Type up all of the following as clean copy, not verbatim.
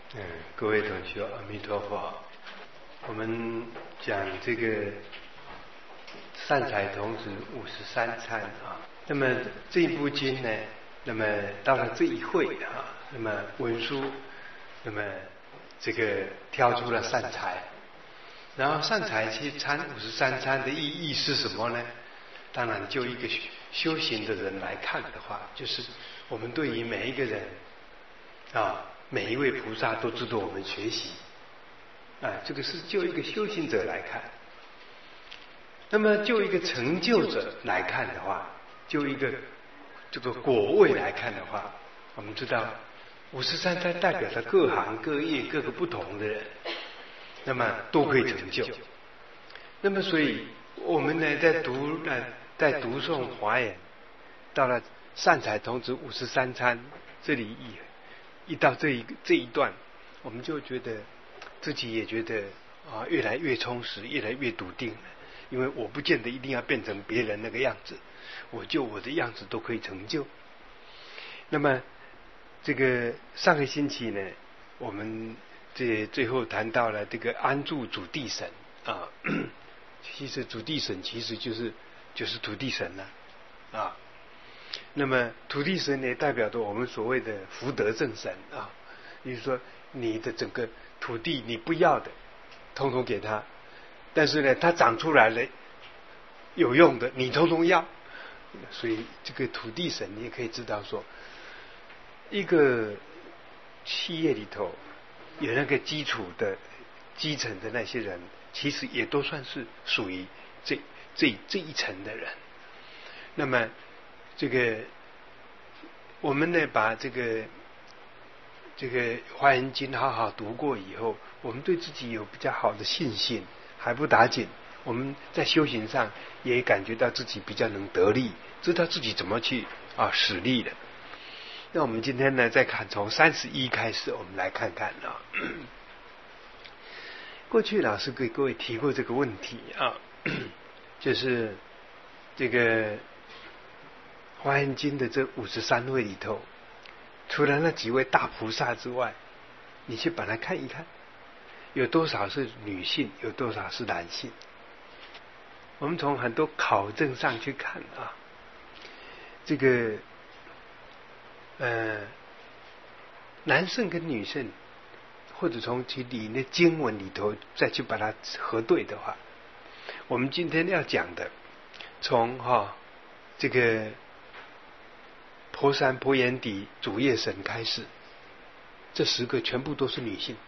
各位同学，阿弥陀佛。我们讲这个善财童子53参啊，那么这一部经呢，那么到了这一会啊，那么文殊，那么这个挑出了善财，然后善财去参53参的意义是什么呢？当然，就一个修行的人来看的话，就是我们对于每一个人啊，每一位菩萨都值得我们学习啊。这个是就一个修行者来看。那么就一个成就者来看的话，就一个这个果位来看的话，我们知道53参代表着各行各业各个不同的人，那么都可以成就。那么所以我们呢在读诵华严，到了善财童子53参这里一到这一段，我们就觉得自己也觉得越来越充实，越来越笃定了。因为我不见得一定要变成别人那个样子，我的样子都可以成就。那么这个上个星期呢，我们最后谈到了这个安住主地神啊，其实主地神其实就是土地神了啊。那么土地神呢，代表着我们所谓的福德正神啊，也就是说你的整个土地你不要的，通通给他。但是呢，它长出来了有用的，你通通要。所以这个土地神，你也可以知道说，一个企业里头有那个基础的基层的那些人，其实也都算是属于这一层的人。那么这个我们呢，把这个华严经好好读过以后，我们对自己有比较好的信心。还不打紧，我们在修行上也感觉到自己比较能得力，知道自己怎么去使力的。那我们今天呢，再看从31开始，我们来看看啊。过去老师给各位提过这个问题啊，就是这个华严经的这53位里头，除了那几位大菩萨之外，你去把它看一看。有多少是女性，有多少是男性？我们从很多考证上去看啊，这个男性跟女性，或者从其里面经文里头再去把它核对的话，我们今天要讲的，从这个婆山婆眼底主业神开始，这10个全部都是女性。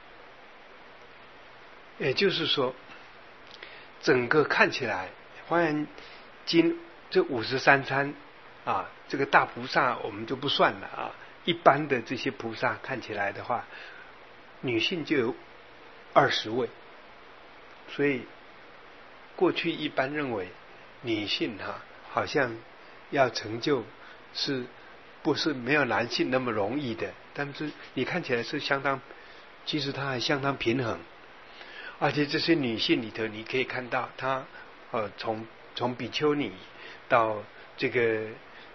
也就是说，整个看起来华严经这53参啊，这个大菩萨我们就不算了啊。一般的这些菩萨看起来的话，女性就有20位，所以过去一般认为女性好像要成就是不是没有男性那么容易的，但是你看起来是相当，其实它还相当平衡。而且这些女性里头，你可以看到她从比丘尼到这个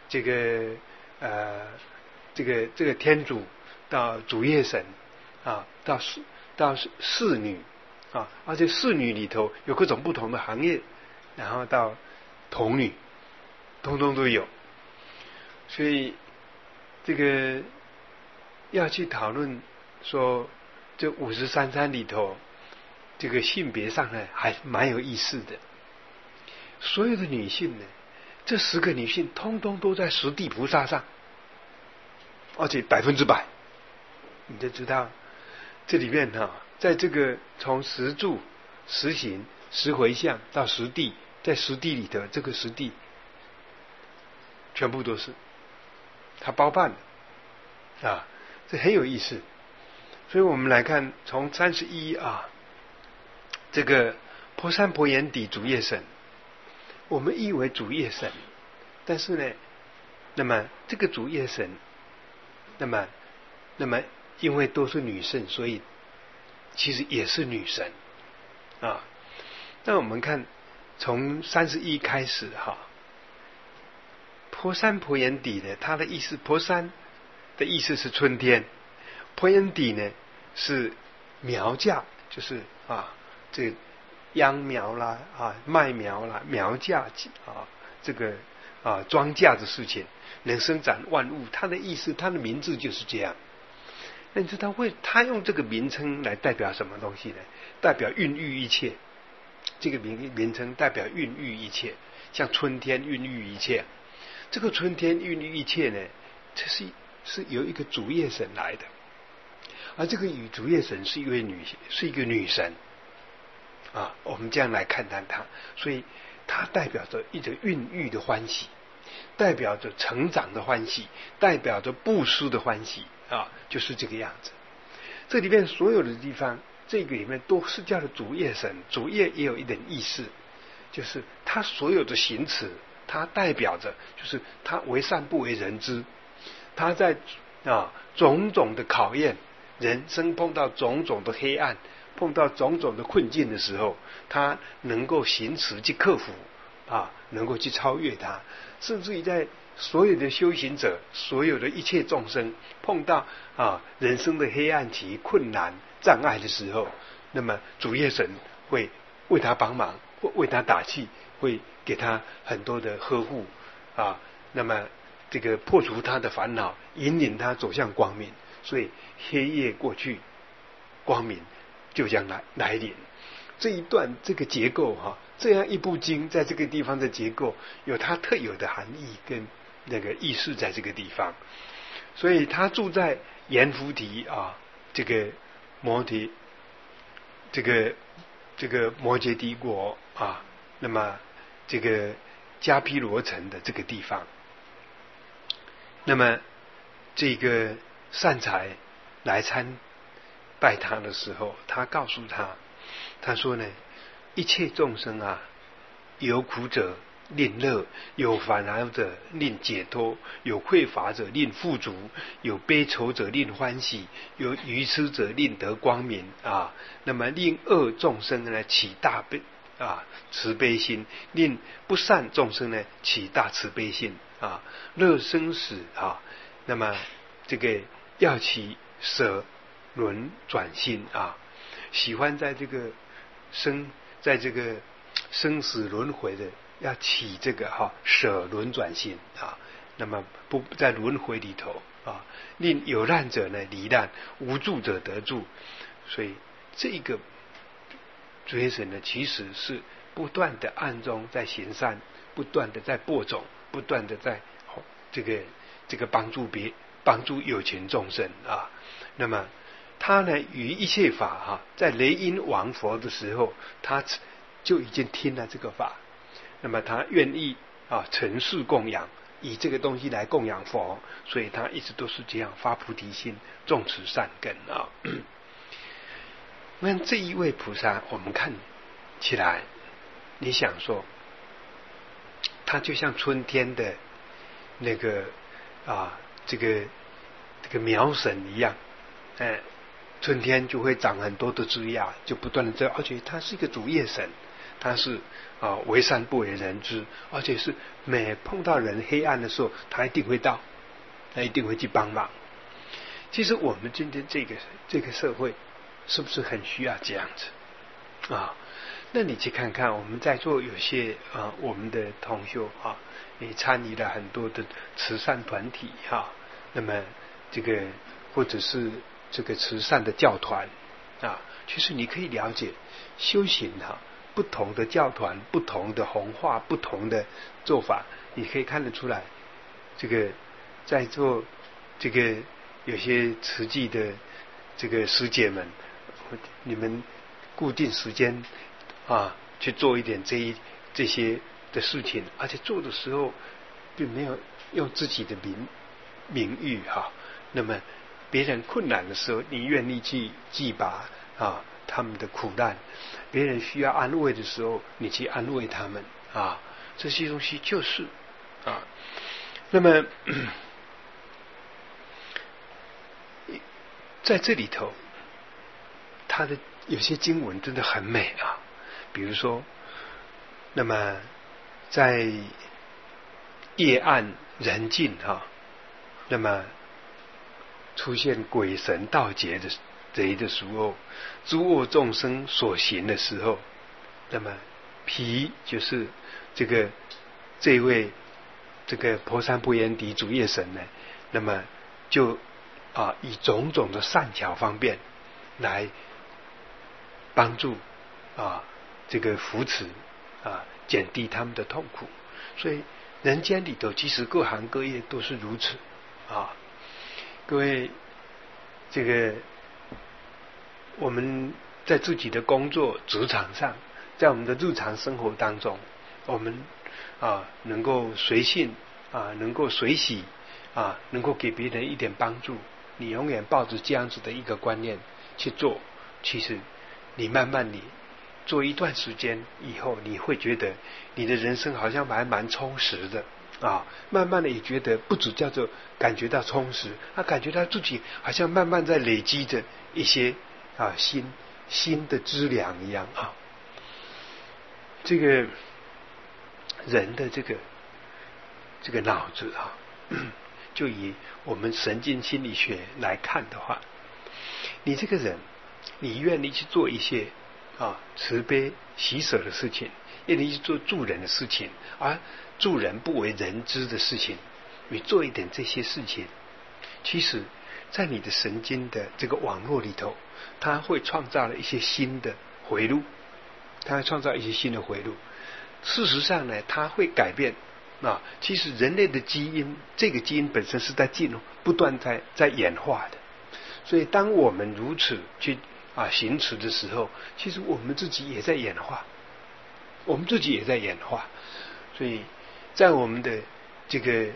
天主，到主业神啊，到侍女啊，而且侍女里头有各种不同的行业，然后到童女，通通都有。所以这个要去讨论说这53参里头。这个性别上呢，还蛮有意思的。所有的女性呢，这10个女性通通都在十地菩萨上，而且100%，你就知道这里面在这个从10住、10行、10回向到10地，在10地里头，这个10地全部都是他包办的啊，这很有意思。所以我们来看从31啊。这个婆山婆眼底主业神，我们译为主业神，但是呢，那么这个主业神，那么因为都是女性，所以其实也是女神啊。那我们看从31开始婆山婆眼底呢，它的意思，婆山的意思是春天，婆眼底呢是苗价，就是这秧苗啦麦苗啦苗价这个庄稼的事情，能生长万物。他的意思，他的名字就是这样。那你知道他用这个名称来代表什么东西呢？代表孕育一切。这个名称代表孕育一切，像春天孕育一切。这个春天孕育一切呢，这是由一个主业神来的，而这个主业神是一个女神我们这样来看待它，所以它代表着一种孕育的欢喜，代表着成长的欢喜，代表着布施的欢喜就是这个样子。这里面所有的地方，这个里面都是叫做主业神。主业也有一点意思，就是他所有的行持，它代表着就是他为善不为人知。他在种种的考验，人生碰到种种的黑暗，碰到种种的困境的时候，他能够行持去克服能够去超越它。甚至于在所有的修行者，所有的一切众生碰到人生的黑暗期、困难、障碍的时候，那么主业神会为他帮忙，会为他打气，会给他很多的呵护那么这个破除他的烦恼，引领他走向光明。所以黑夜过去，光明就将来临。这一段这个结构这样一部经在这个地方的结构有它特有的含义跟那个意识在这个地方。所以他住在阎浮提这个摩羯帝国那么这个迦毗罗城的这个地方。那么这个善财来参拜他的时候，他告诉他说呢，一切众生有苦者令乐，有烦恼者令解脱，有匮乏者令富足，有悲愁者令欢喜，有愚痴者令得光明那么令恶众生呢起大悲慈悲心，令不善众生呢起大慈悲心乐生死那么这个要起舍轮转心喜欢在这个生死轮回的，要起这个舍轮转心那么不在轮回里头令有难者呢离难，无助者得助。所以这个主业神呢，其实是不断的暗中在行善，不断的在播种，不断的在这个帮助有情众生那么他呢于一切法在雷音王佛的时候，他就已经听了这个法，那么他愿意承事供养，以这个东西来供养佛，所以他一直都是这样发菩提心，种持善根那这一位菩萨，我们看起来，你想说，他就像春天的那个这个苗神一样，春天就会长很多的枝桠，就不断的而且他是一个主业神，他是为善不为人知，而且是每碰到人黑暗的时候，他一定会到，他一定会去帮忙。其实我们今天这个社会是不是很需要这样子那你去看看，我们在座有些我们的同修也参与了很多的慈善团体那么这个或者是这个慈善的教团其实你可以了解修行不同的教团，不同的弘化，不同的做法，你可以看得出来，这个在做这个有些慈济的这个师姐们，你们固定时间去做一点这些的事情，而且做的时候并没有用自己的名誉那么别人困难的时候，你愿意去记拔他们的苦难，别人需要安慰的时候，你去安慰他们这些东西就是那么在这里头，他的有些经文真的很美比如说，那么在夜暗人静那么出现鬼神盗劫贼的时候，诸恶众生所行的时候，那么毗就是这位这个婆山不言敌主业神呢，那么就以种种的善巧方便来帮助这个扶持减低他们的痛苦。所以人间里头其实各行各业都是如此各位，这个我们在自己的工作职场上，在我们的日常生活当中，我们能够随性能够随喜能够给别人一点帮助，你永远抱着这样子的一个观念去做，其实你慢慢你做一段时间以后，你会觉得你的人生好像还蛮充实的慢慢的也觉得不只叫做感觉到充实，他感觉到自己好像慢慢在累积着一些新的资粮一样这个人的这个脑子就以我们神经心理学来看的话，你这个人，你愿意去做一些慈悲喜舍的事情，愿意去做助人的事情，而助人不为人知的事情，你做一点这些事情，其实在你的神经的这个网络里头，它会创造了一些新的回路，事实上呢，它会改变其实人类的基因，这个基因本身是在不断在演化的。所以当我们如此去行持的时候，其实我们自己也在演化，所以在我们的这个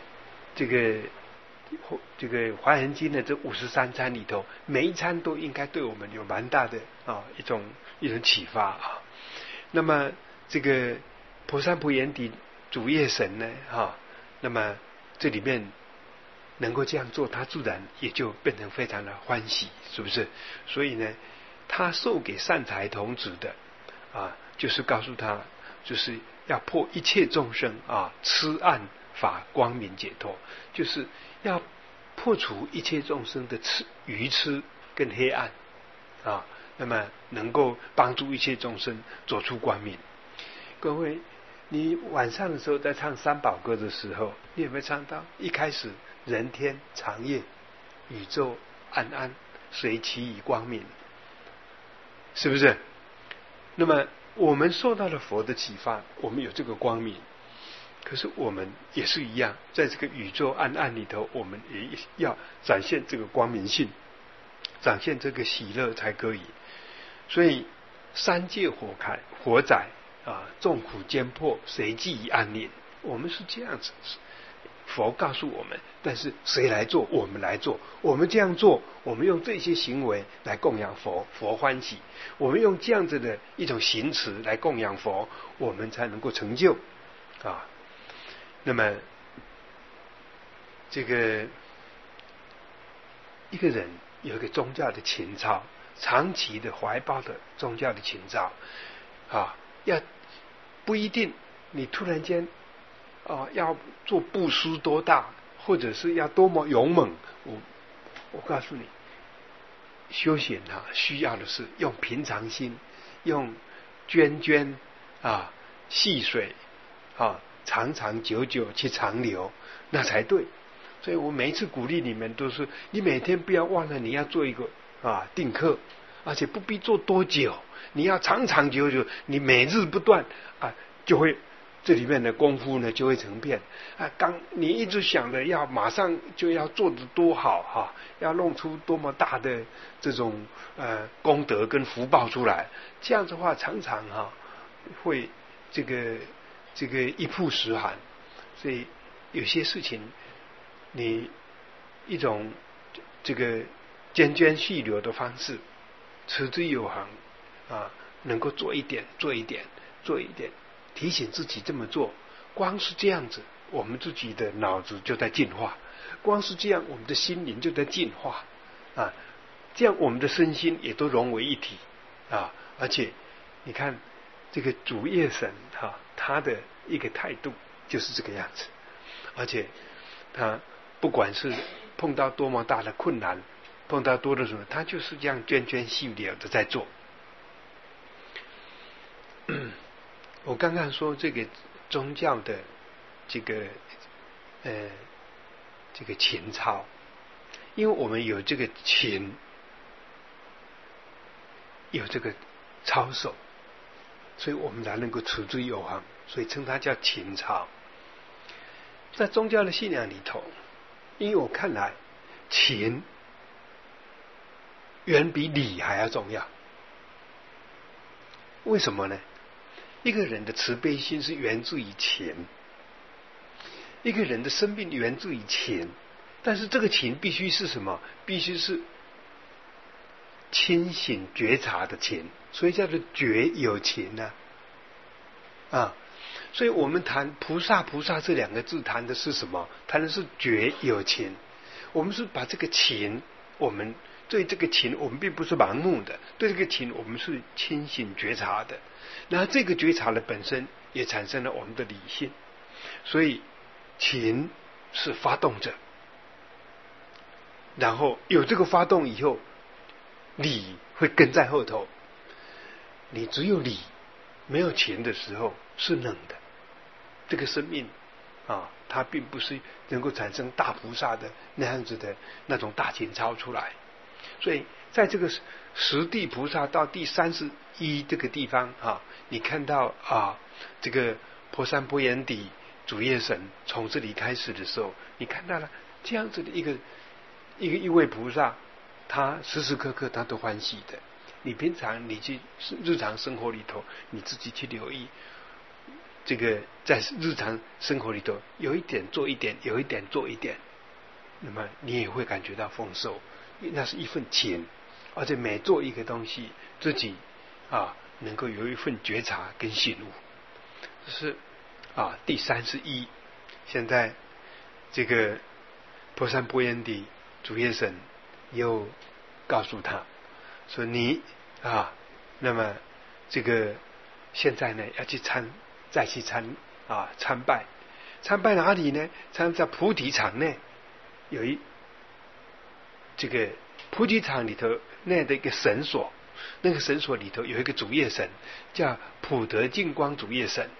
华严经的这53餐里头，每一餐都应该对我们有蛮大的一种启发那么这个婆山不言敌主业神呢那么这里面能够这样做，他自然也就变成非常的欢喜，是不是？所以呢，他授给善财童子的就是告诉他，就是要破一切众生痴暗法光明解脱，就是要破除一切众生的愚痴跟黑暗那么能够帮助一切众生走出光明。各位，你晚上的时候在唱三宝歌的时候，你有没有唱到一开始人天长夜，宇宙暗暗，随其以光明，是不是？那么我们受到了佛的启发，我们有这个光明，可是我们也是一样，在这个宇宙暗暗里头，我们也要展现这个光明性，展现这个喜乐才可以。所以三界火灾众苦艰迫，谁济以安宁？我们是这样子，佛告诉我们，但是谁来做？我们来做。我们这样做，我们用这些行为来供养佛，佛欢喜。我们用这样子的一种行持来供养佛，我们才能够成就那么这个一个人有一个宗教的情操，长期的怀抱的宗教的情操要不一定你突然间要做布施多大，或者是要多么勇猛，我告诉你，修行需要的是用平常心，用涓细水长长久久去长流，那才对。所以我每一次鼓励你们都是，你每天不要忘了你要做一个定课，而且不必做多久，你要长长久久，你每日不断就会这里面的功夫呢就会成片刚你一直想的要马上就要做得多好要弄出多么大的这种功德跟福报出来，这样子的话常常会这个一曝十寒。所以有些事情你一种这个涓涓细流的方式，持之有恒能够做一点，提醒自己这么做，光是这样子，我们自己的脑子就在进化，光是这样，我们的心灵就在进化这样我们的身心也都融为一体而且你看这个主业神他的一个态度就是这个样子，而且他不管是碰到多么大的困难， 碰到多的时候，他就是这样涓涓细流的在做。我刚刚说这个宗教的这个情操，因为我们有这个情，有这个操守，所以我们才能够持之有恒，所以称它叫情操。在宗教的信仰里头，因为我看来情远比理还要重要。为什么呢？一个人的慈悲心是源自于情，一个人的生命源自于情，但是这个情必须是什么？必须是清醒觉察的情，所以叫做觉有情啊。所以我们谈菩萨这两个字，谈的是什么？谈的是觉有情。我们是把这个情，我们对这个情，我们并不是盲目的，对这个情我们是清醒觉察的。然后这个觉察的本身也产生了我们的理性，所以情是发动者，然后有这个发动以后，理会跟在后头。你只有理没有情的时候是冷的，这个生命它并不是能够产生大菩萨的那样子的那种大情操出来。所以在这个十地菩萨到第31这个地方你看到这个婆山波眼底主业神从这里开始的时候，你看到了这样子的一位菩萨，他时时刻刻他都欢喜的。你平常你去日常生活里头，你自己去留意，这个在日常生活里头有一点做一点，有一点做一点，那么你也会感觉到丰收，那是一份情，而且每做一个东西，自己能够有一份觉察跟醒悟。这是第31。现在这个婆山波眼底主业神又告诉他说，你那么这个现在呢要去再去参拜。参拜哪里呢？参在菩提场内，有这个菩提场里头那的一个神所，那个神所里头有一个主业神，叫普德净光主业神。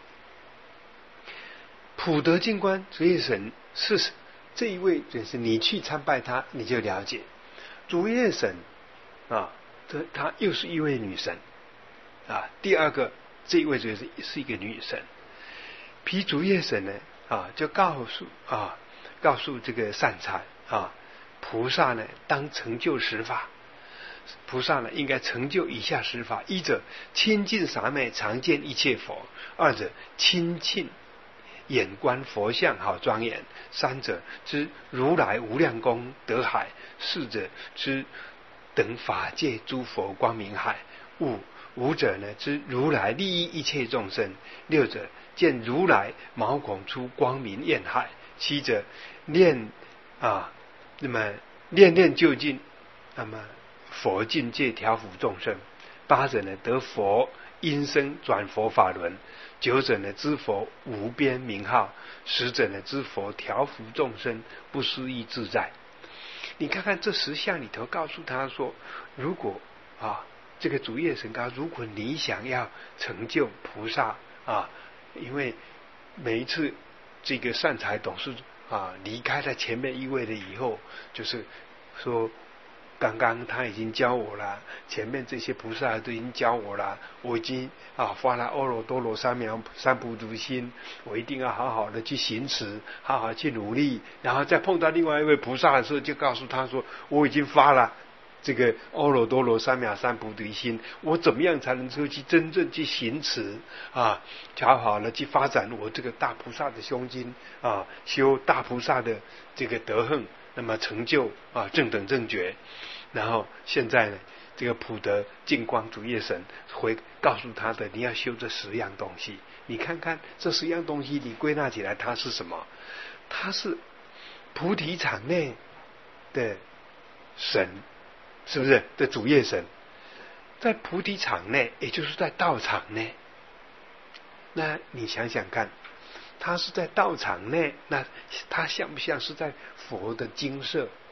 普德净光主业神是这一位，就是你去参拜他，你就了解主业神她又是一位女神第二个这一位就是一个女神。毗主业神呢就告诉这个善财菩萨呢当成就十法。菩萨呢应该成就以下十法：一者亲近三昧，常见一切佛；二者亲近眼观佛像，好庄严；三者知如来无量功德海；四者知等法界诸佛光明海；五者呢知如来利益一切众生；六者见如来毛孔出光明焰海；七者念那么念就近，那么佛境界调伏众生；八者呢得佛因生转佛法轮；九者呢知佛无边名号；十者呢知佛调伏众生不思议自在。你看看这10项里头，告诉他说，如果这个主业神告，如果你想要成就菩萨因为每一次这个善财董事离开了前面一位了以后，就是说刚刚他已经教我了，前面这些菩萨都已经教我了，我已经发了阿耨多罗三菩提心，我一定要好好的去行持，好好去努力。然后再碰到另外一位菩萨的时候，就告诉他说，我已经发了这个阿耨多罗三菩提心，我怎么样才能够去真正去行持好好的去发展我这个大菩萨的胸襟修大菩萨的这个德行，那么成就正等正觉。然后现在呢，这个普德净光主业神会告诉他的，你要修这10样东西。你看看这10样东西，你归纳起来它是什么？它是菩提场内的神，是不是的主业神？在菩提场内，也就是在道场内。那你想想看，他是在道场内，那他像不像是在佛的精舍、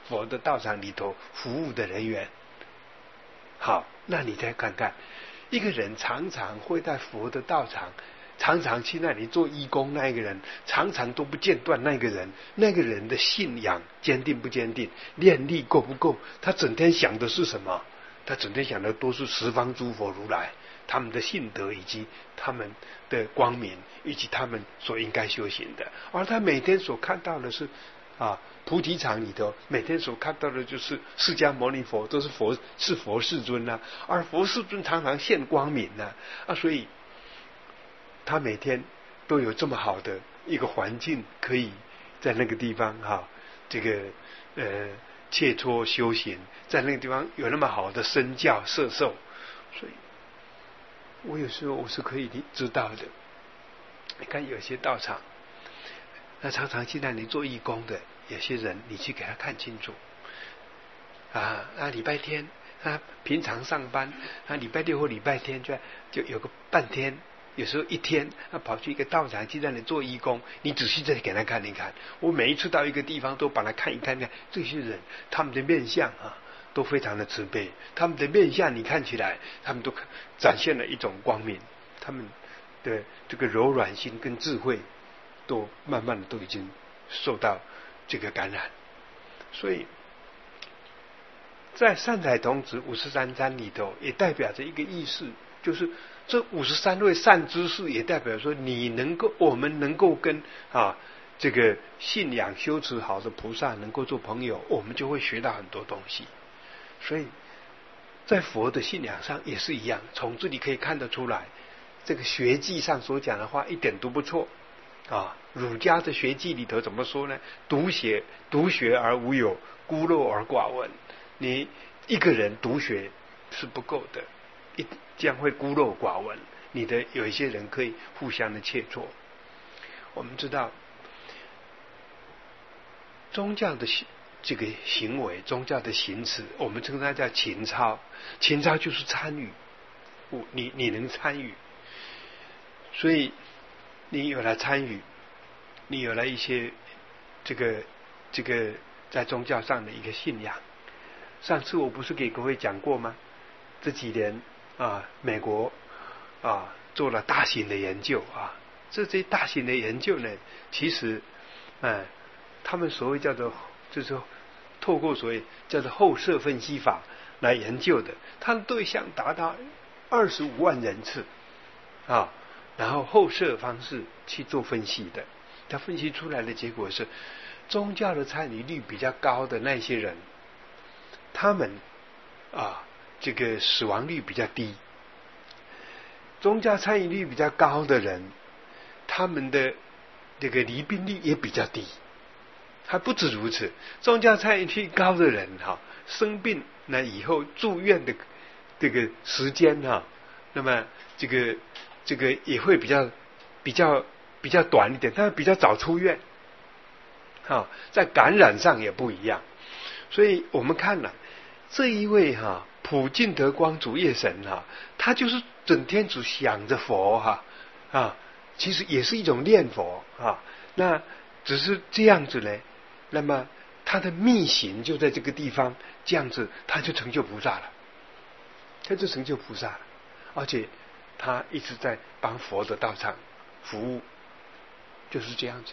佛的道场里头服务的人员。好，那你再看看，一个人常常会在佛的道场，常常去那里做义工，那一个人常常都不间断，那个人的信仰坚定不坚定，念力够不够，他整天想的是什么？他整天想的都是十方诸佛如来他们的信德，以及他们的光明，以及他们所应该修行的。而他每天所看到的是菩提场里头每天所看到的就是释迦牟尼佛，都是佛世尊啊，而佛世尊常常现光明啊，所以他每天都有这么好的一个环境，可以在那个地方这个切磋修行，在那个地方有那么好的身教摄受，所以我有时候我是可以知道的。你看有些道场，那常常去那里做义工的，有些人你去给他看清楚礼拜天他平常上班，礼拜六或礼拜天就有个半天，有时候一天，他跑去一个道场去那里做义工，你仔细再给他看一看。我每一次到一个地方都把他看一看，这些人他们的面相都非常的慈悲，他们的面相你看起来他们都展现了一种光明，他们的这个柔软心跟智慧都慢慢的都已经受到这个感染。所以在善财童子53参里头也代表着一个意思，就是这53位善知识也代表说我们能够跟这个信仰修持好的菩萨能够做朋友，我们就会学到很多东西。所以在佛的信仰上也是一样，从这里可以看得出来，这个学记上所讲的话一点都不错儒家的学记里头怎么说呢？独学而无有，孤陋而寡闻。你一个人独学是不够的，这样会孤陋寡闻，有一些人可以互相的切磋。我们知道宗教的这个行为，宗教的行持，我们称它叫情操。情操就是参与，你能参与，所以你有了参与，你有了一些这个在宗教上的一个信仰。上次我不是给各位讲过吗？这几年美国做了大型的研究这些大型的研究呢，其实他们所谓叫做就是透过所谓叫做后设分析法来研究的，它的对象达到25万人次然后后设方式去做分析的。他分析出来的结果是，宗教的参与率比较高的那些人，他们这个死亡率比较低。宗教参与率比较高的人，他们的这个离病率也比较低。还不止如此，宗教参与率高的人生病那以后住院的这个时间那么这个也会比较短一点，但是比较早出院在感染上也不一样。所以我们看了这一位普净德光主业神他就是整天只想着佛其实也是一种念佛那只是这样子呢，那么他的密行就在这个地方，这样子他就成就菩萨了，而且他一直在帮佛的道场服务，就是这样子。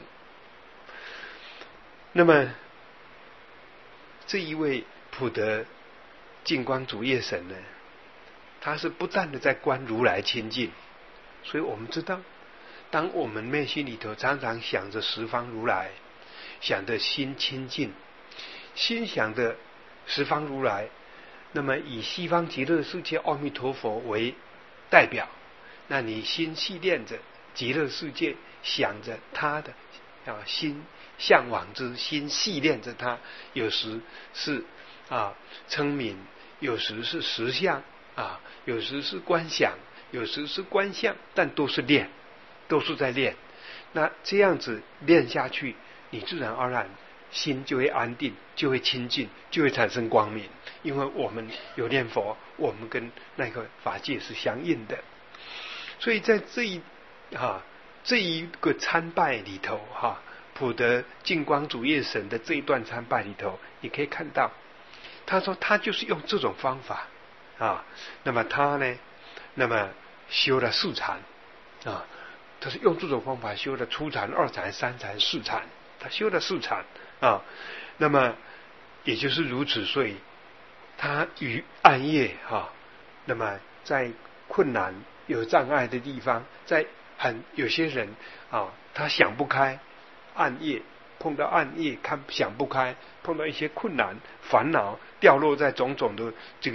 那么这一位普德净光主业神呢，他是不断的在观如来清净。所以我们知道，当我们内心里头常常想着十方如来，想着心清净，心想着十方如来，那么以西方极乐世界阿弥陀佛为代表，那你心系念着极乐世界，想着他的心向往之心，系念着他，有时是称名，有时是实相有时是观想，有时是观相，但都是练，都是在练。那这样子练下去，你自然而然心就会安定，就会清净，就会产生光明。因为我们有念佛，我们跟那个法界是相应的。所以在这一个参拜里头普德净光主业神的这一段参拜里头，你可以看到，他说他就是用这种方法啊，那么他呢，那么修了4禅啊，他是用这种方法修了初禅、2禅、3禅、4禅，他修了4禅啊，那么也就是如此，所以他于暗夜那么在困难有障碍的地方，在有些人他想不开，暗夜碰到暗夜想不开，碰到一些困难烦恼，掉落在种种的这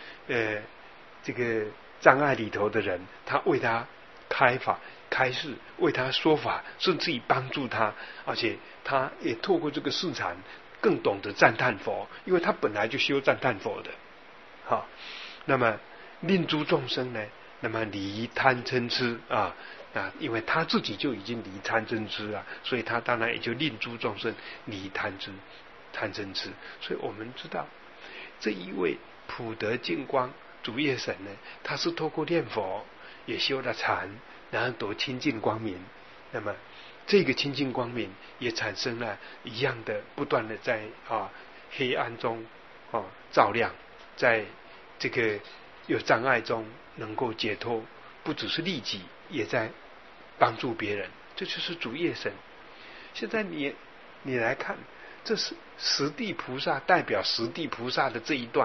个障碍里头的人，他为他开法开示，为他说法，甚至于帮助他，而且他也透过这个4禅更懂得赞叹佛，因为他本来就修赞叹佛的。好，那么令诸众生呢，那么离贪嗔痴因为他自己就已经离贪嗔痴啊，所以他当然也就令诸众生离贪嗔痴。所以我们知道这一位普德净光主业神呢，他是透过念佛也修了禅，然后得清净光明。那么这个清净光明也产生了一样的不断的在黑暗中照亮，在这个有障碍中能够解脱，不只是利己，也在帮助别人，这就是主业神。现在你来看，这是十地菩萨，代表十地菩萨的这一段，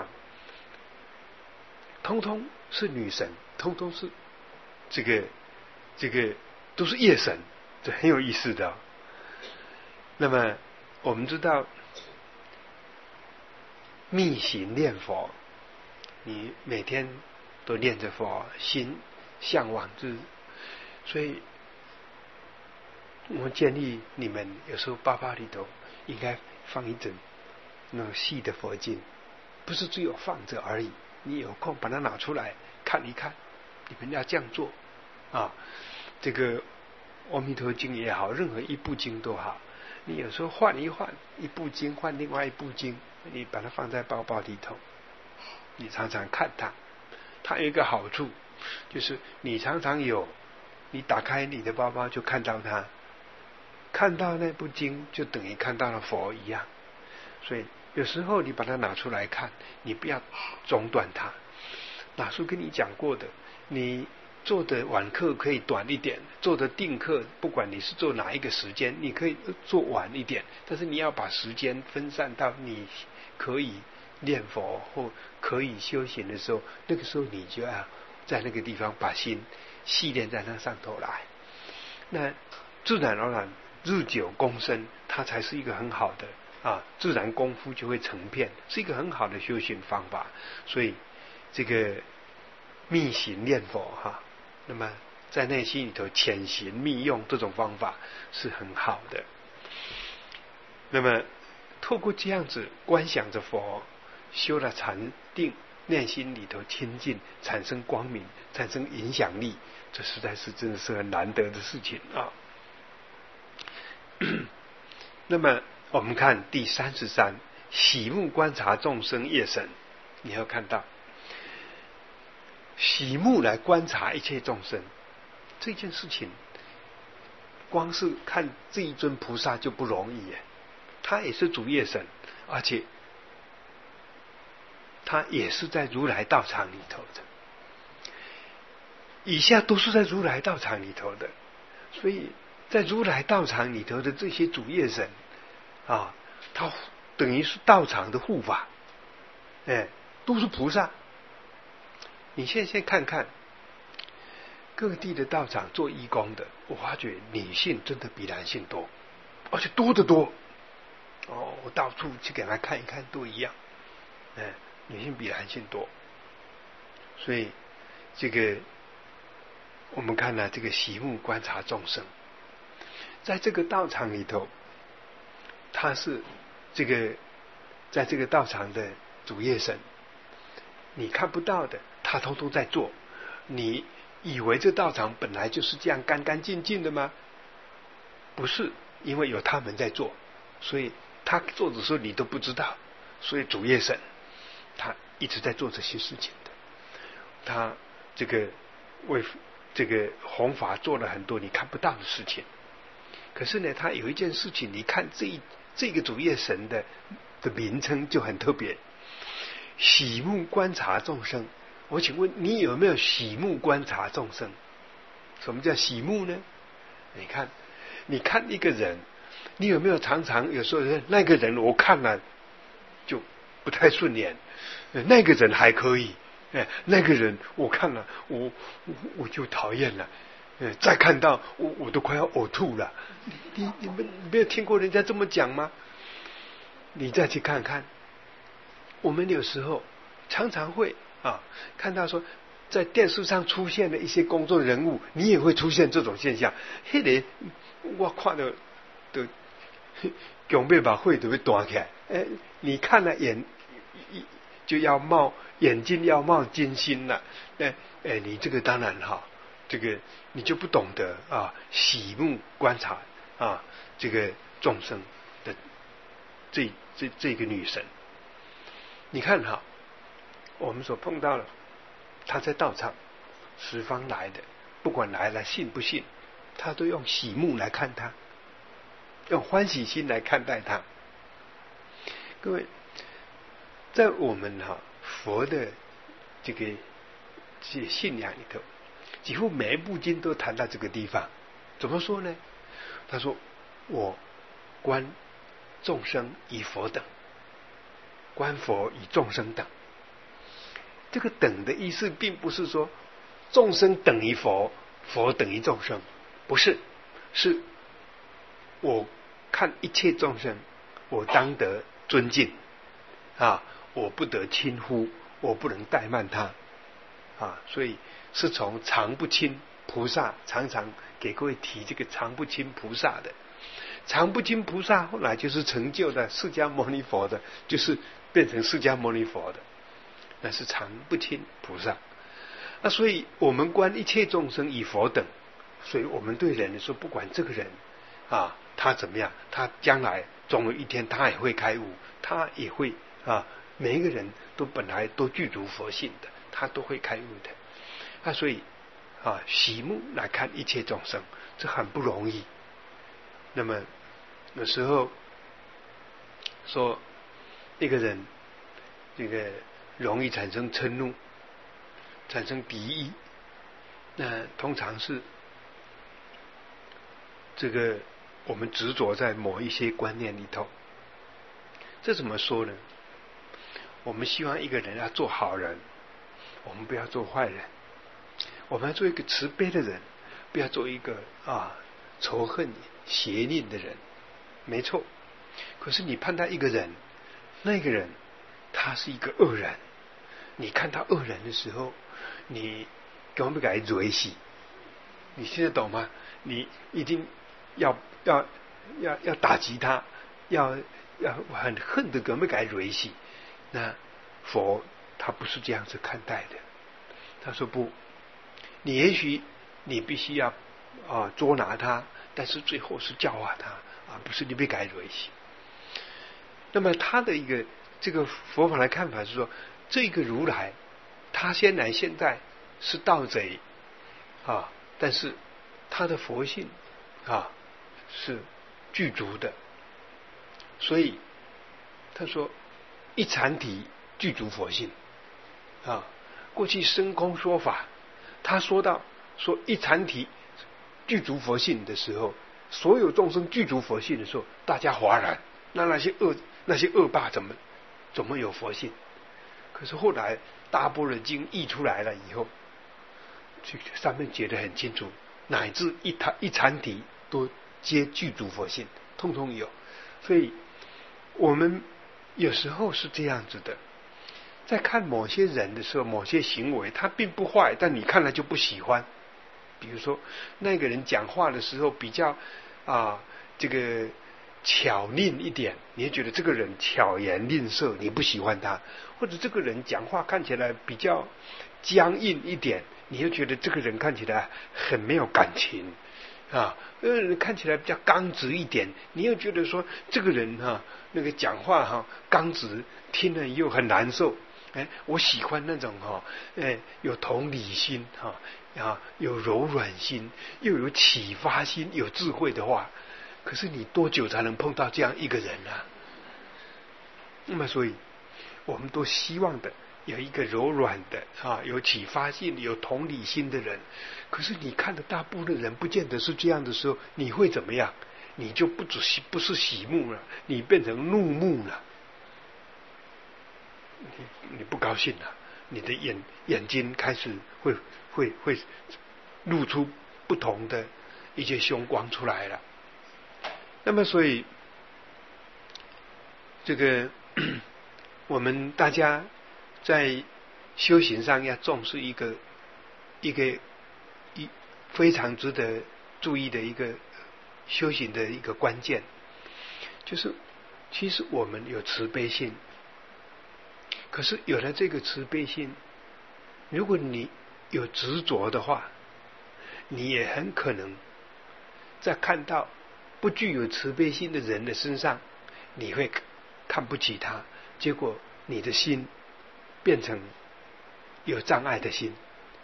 通通是女神，通通是这个都是业神，这很有意思的。那么我们知道密行念佛，你每天都念着佛，心向往之，所以我建议你们有时候包包里头应该放一整那种细的佛经，不是只有放着而已，你有空把它拿出来看一看，你们要这样做这个阿弥陀经也好，任何一部经都好，你有时候换一部经，换另外一部经，你把它放在包包里头，你常常看它有一个好处，就是你常常你打开你的包包就看到它，看到那部经就等于看到了佛一样。所以有时候你把它拿出来看，你不要中断它。老师跟你讲过的，你做的晚课可以短一点，做的定课不管你是做哪一个时间，你可以做晚一点，但是你要把时间分散到你可以念佛或可以修行的时候，那个时候你就要在那个地方把心系练在那上头来，那自然而然日久功深，它才是一个很好的自然功夫就会成片，是一个很好的修行方法。所以这个密行念佛那么在内心里头潜行密用这种方法是很好的。那么透过这样子观想着佛，修了禅定，内心里头清净，产生光明，产生影响力，这实在是真的是很难得的事情那么我们看第33，喜目观察众生业神，你要看到喜目来观察一切众生这件事情，光是看这一尊菩萨就不容易耶，他也是主业神，而且他也是在如来道场里头的，以下都是在如来道场里头的，所以在如来道场里头的这些主业神他等于是道场的护法，都是菩萨。你先看看各地的道场做义工的，我发觉女性真的比男性多，而且多得多我到处去给他看一看都一样，女性比男性多。所以这个我们看这个喜目观察众生，在这个道场里头，他是这个在这个道场的主业神，你看不到的他偷偷在做。你以为这道场本来就是这样干干净净的吗？不是，因为有他们在做，所以他做的时候你都不知道。所以主业神他一直在做这些事情的，他为这个弘法做了很多你看不到的事情。 可是呢，他有一件事情，你看这个主业神的名称就很特别，喜目观察众生。我请问你有没有喜目观察众生？什么叫喜目呢？你看一个人，你有没有常常有时候那个人我看了就不太顺眼，那个人还可以，那个人我看了我就讨厌了，再看到我都快要呕吐了。你们没有听过人家这么讲吗？你再去看看，我们有时候常常会看到说在电视上出现的一些公众人物，你也会出现这种现象。那个我看到的强被把会都会端起来，你看了就要眼睛要冒金星了，你这个当然这个你就不懂得喜目观察这个众生的这个女神。你看我们所碰到的，他在道场十方来的，不管来了信不信，他都用喜目来看他，用欢喜心来看待他。各位，在我们佛的这个信仰里头，几乎每一部经都谈到这个地方。怎么说呢？他说我观众生以佛等，观佛以众生等。这个等的意思并不是说众生等于佛，佛等于众生，不是，是我看一切众生，我当得尊敬我不得轻忽，我不能怠慢他所以是从常不轻菩萨，常常给各位提这个常不轻菩萨的。常不轻菩萨后来就是成就的释迦牟尼佛的，就是变成释迦牟尼佛的，那是常不轻菩萨。所以我们观一切众生以佛等，所以我们对人说，不管这个人他怎么样，他将来总有一天他也会开悟，他也会每一个人都本来都具足佛性的，他都会开悟的。所以喜目来看一切众生，这很不容易。那么有时候说一个人这个容易产生嗔怒，产生敌意，那通常是这个我们执着在某一些观念里头。这怎么说呢？我们希望一个人要做好人，我们不要做坏人，我们要做一个慈悲的人，不要做一个仇恨邪佞的人，没错。可是你判断一个人，那个人他是一个恶人，你看他恶人的时候，你根本不该追死，你现在懂吗？你一定要打击他，要很恨的根本不该追死。那佛他不是这样子看待的，他说不，你也许你必须要捉拿他，但是最后是教化他不是你被改为行。那么他的一个这个佛法的看法是说，这个如来他先来现在是盗贼但是他的佛性是具足的，所以他说一禅体具足佛性过去深空说法，他说到说一禅体具足佛性的时候，所有众生具足佛性的时候，大家哗然，那些恶霸怎么有佛性？可是后来大般若经译出来了以后，这上面解得很清楚，乃至一禅体都皆具足佛性，通通有。所以我们有时候是这样子的，在看某些人的时候，某些行为他并不坏，但你看了就不喜欢。比如说那个人讲话的时候比较这个巧佞一点，你会觉得这个人巧言令色，你不喜欢他；或者这个人讲话看起来比较僵硬一点，你会觉得这个人看起来很没有感情看起来比较刚直一点，你又觉得说这个人那个讲话刚直，听了又很难受。我喜欢那种有同理心有柔软心，又有启发心，有智慧的话。 可是你多久才能碰到这样一个人呢？那么所以我们都希望的有一个柔软的有启发性有同理心的人。可是你看的大部分的人不见得是这样的时候，你会怎么样？你就不是喜目了，你变成怒目了，你不高兴了，你的眼睛开始会露出不同的一些凶光出来了。那么所以这个我们大家在修行上要重视一个非常值得注意的一个修行的一个关键，就是其实我们有慈悲心，可是有了这个慈悲心，如果你有执着的话，你也很可能在看到不具有慈悲心的人的身上，你会看不起他，结果你的心变成有障碍的心。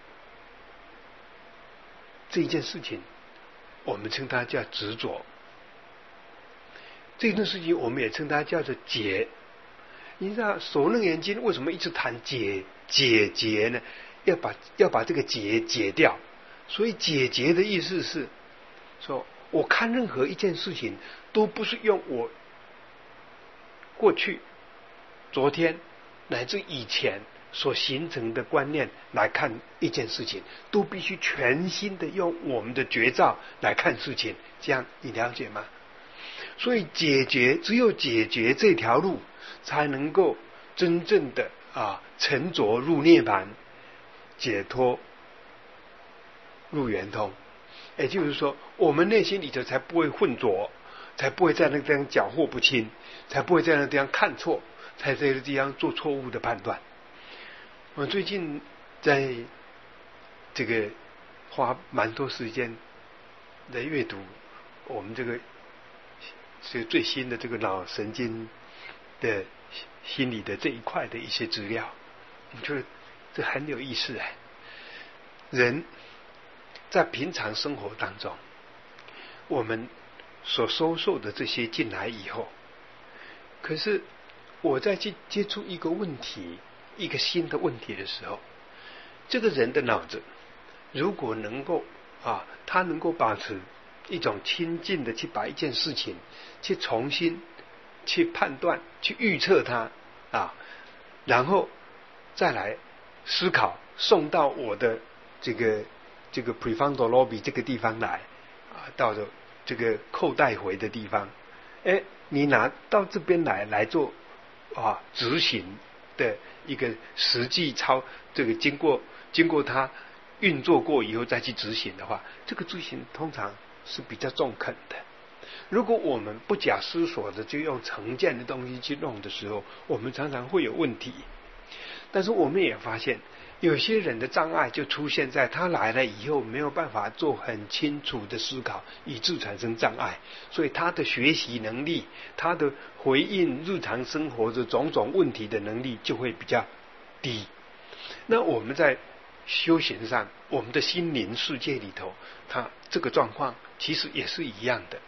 这一件事情我们称它叫执着，这件事情我们也称它叫做结。你知道《首楞严经》为什么一直谈解呢？要把这个结解掉。所以解结的意思是说，我看任何一件事情都不是用我过去、昨天乃至以前所形成的观念来看一件事情，都必须全新的用我们的觉照来看事情，这样你了解吗？所以只有解决这条路，才能够真正的沉着入涅槃，解脱入圆通。也就是说，我们内心里头才不会混浊，才不会在那个地方搅和不清，才不会在那个地方看错，才在这个地方做错误的判断。我最近在这个花蛮多时间来阅读我们这个最新的这个脑神经的心理的这一块的一些资料，我觉得这很有意思。人在平常生活当中，我们所收受的这些进来以后，可是我在去接触一个问题，一个新的问题的时候，这个人的脑子如果能够他能够保持一种清净的去把一件事情去重新去判断，去预测它然后再来思考，送到我的这个 prefrontal lobe 这个地方来到了这个扣带回的地方，你拿到这边来做执行的一个实际这个经过它运作过以后再去执行的话，这个执行通常是比较中肯的。如果我们不假思索的就用成见的东西去弄的时候，我们常常会有问题。但是我们也发现，有些人的障碍就出现在他来了以后没有办法做很清楚的思考，以致产生障碍，所以他的学习能力，他的回应日常生活的种种问题的能力就会比较低。那我们在修行上，我们的心灵世界里头，它这个状况其实也是一样的。